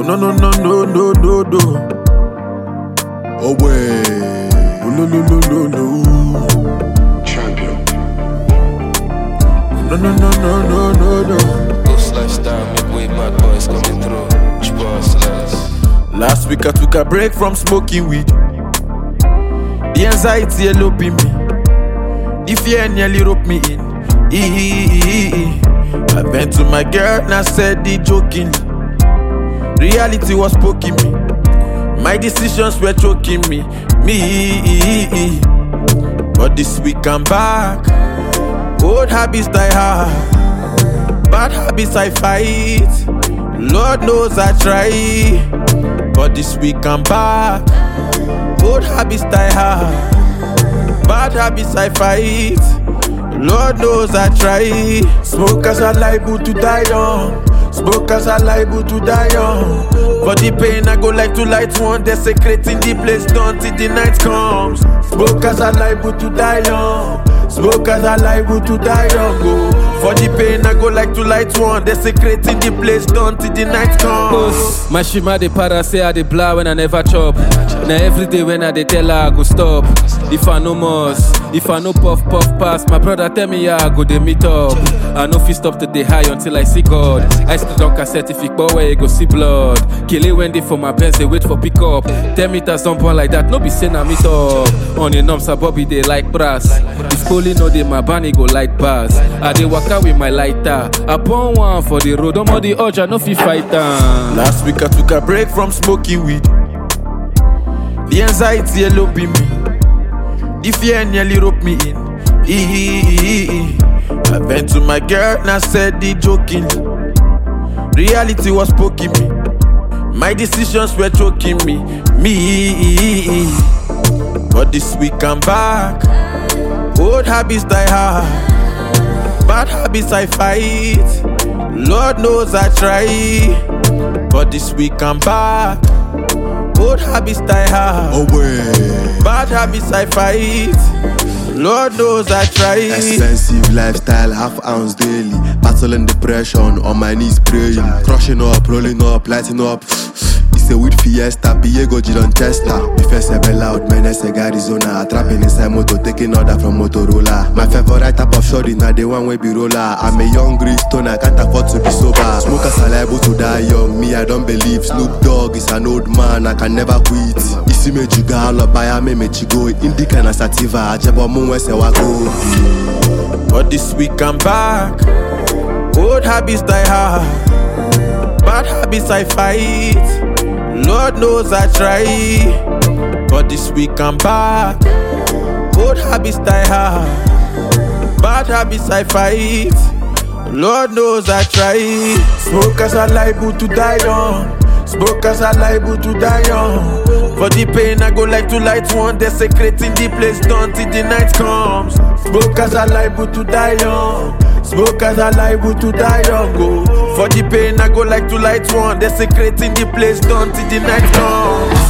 no. Oh wait. Oh no. Champion. No. Ghost lifestyle, midway bad boys coming through. Last week I took a break from smoking weed. The anxiety eloping me. The fear nearly roped me in. I went to my girl and I said it jokingly. Reality was poking me. My decisions were choking me. But this week I'm back. Old habits die hard. Bad habits I fight. Lord knows I try. But this week I'm back. Old habits die hard. Bad habits I fight. Lord knows I try. Smokers are liable to die young. Smokers are liable to die young. For the pain I go like to light one. They're secret in the place done till the night comes. Smokers are liable to die young. Smokers are liable to die young. Oh. For the pain I go like to light one. They're secret in the place done till the night comes. My shima de para say I de blah when I never chop. Now every day when I de tell her I go stop. If I no must, if I no puff pass, my brother tell me I go de meet up. I no fit stop to the high until I see God. I still don't cassette if it where you go see blood. Kill it when they for my Benz, they wait for pick up. 10 meters don't burn like that, no be saying I meet up. On the numps a Bobby they like brass. If Coley know they my bunny go light bars. I dey waka with my lighter. I burn one for the road, I'm on the urge, I no fit fight down. Last week I took a break from smoking weed. The anxiety eloping me. The fear nearly roped me in. I went to my girl and I said it jokingly. Reality was poking me. My decisions were choking me. But this week I'm back. Old habits die hard. Bad habits I fight. Lord knows I try. But this week I'm back. Old habits die hard. Oh wait. Bad habits I fight. Lord knows I try. Expensive lifestyle, half ounce daily. Battling depression, on my knees praying. Crushing up, rolling up, lighting up. It's a weed fiesta, Piego Gidon Chester. Me first ever loud, man, it's a Arizona. Trapping inside motor, taking order from Motorola. My favorite type of shorty, now the one way be roller. I'm a young green stone, I can't afford to be sober. Smokers are liable to die young, me I don't believe. Snoop Dogg is an old man, I can never quit. Isi me juga, all by me chigo. Indica na sativa, ajebo munwe se wako. But this week I'm back. Old habits die hard. Bad habits I fight. Lord knows I try. But this week I'm back. Old habits die hard. Bad habits I fight. Lord knows I try. Smokers are liable to die young. Smokers are liable to die young. For the pain I go like to light one. They're secret in the place done till the night comes. Smokers are liable to die young. Smokers are liable to die young. Oh. For the pain I go like to light one. They're secret in the place done till the night comes.